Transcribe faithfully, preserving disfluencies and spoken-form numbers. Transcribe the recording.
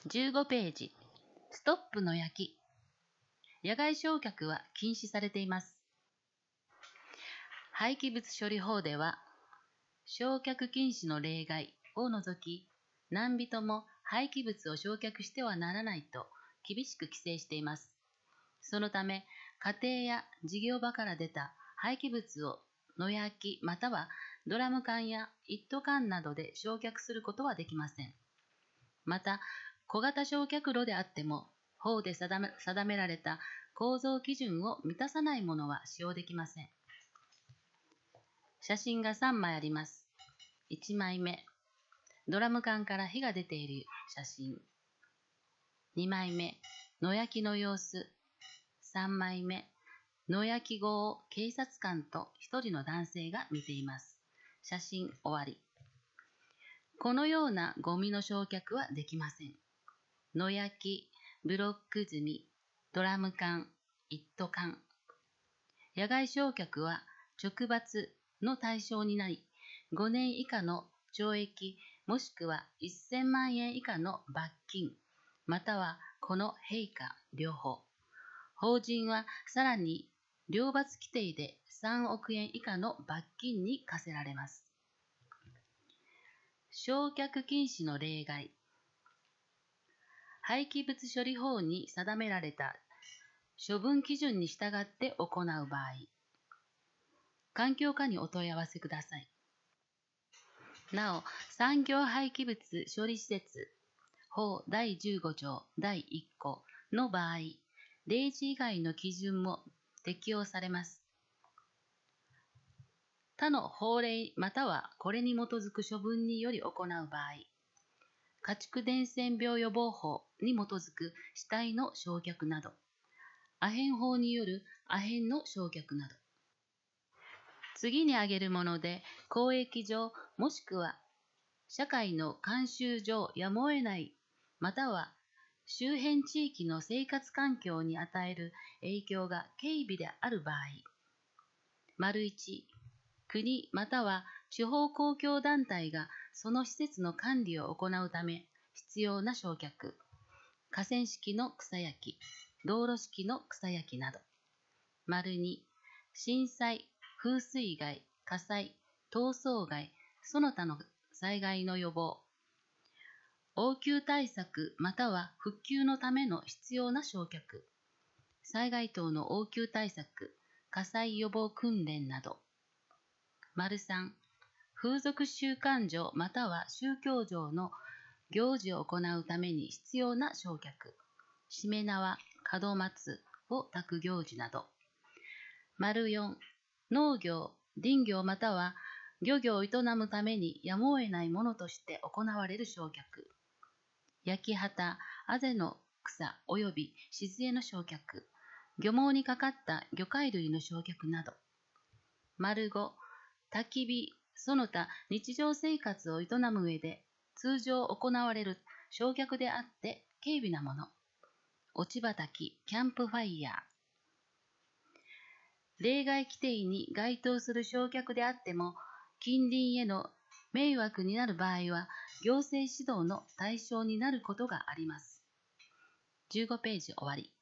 じゅうごページ、ストップの焼き。野外焼却は禁止されています。廃棄物処理法では、焼却禁止の例外を除き、何人も廃棄物を焼却してはならないと厳しく規制しています。そのため、家庭や事業場から出た廃棄物を野焼きまたはドラム缶や一斗缶などで焼却することはできません。また、小型焼却炉であっても、法で定め、定められた構造基準を満たさないものは使用できません。写真がさんまいあります。いちまいめ、ドラム缶から火が出ている写真。にまいめ、野焼きの様子。さんまいめ、野焼き後を警察官と一人の男性が見ています。写真終わり。このようなゴミの焼却はできません。野焼き、ブロック炭、ドラム缶、一斗缶。野外焼却は懲罰の対象になり、ごねん以下の懲役もしくはせんまんえん以下の罰金、またはこの陛下両方。法人はさらに両罰規定でさんおくえん以下の罰金に課せられます。焼却禁止の例外。廃棄物処理法に定められた処分基準に従って行う場合、環境課にお問い合わせください。なお、産業廃棄物処理施設法だいじゅうご条だいいっ項の場合、例示以外の基準も適用されます。他の法令またはこれに基づく処分により行う場合、家畜伝染病予防法に基づく死体の焼却など、アヘン法によるアヘンの焼却など。次に挙げるもので、公益上もしくは社会の慣習上やむを得ない、または周辺地域の生活環境に与える影響が軽微である場合、丸いち、国または地方公共団体がその施設の管理を行うため必要な焼却、河川敷の草焼き、道路式の草焼きなど。丸に、震災、風水害、火災、逃走害、その他の災害の予防、応急対策または復旧のための必要な焼却、災害等の応急対策、火災予防訓練など。丸さん、風俗習慣上または宗教上の行事を行うために必要な焼却、しめ縄、門松を焚く行事など。丸よん、農業、林業または漁業を営むためにやむを得ないものとして行われる焼却、焼き畑、あぜの草及び静江の焼却、漁網にかかった魚介類の焼却など。丸ご、焚き火、その他日常生活を営む上で通常行われる焼却であって軽微なもの。落ち葉焚き、キャンプファイヤー。例外規定に該当する焼却であっても、近隣への迷惑になる場合は、行政指導の対象になることがあります。じゅうごページ終わり。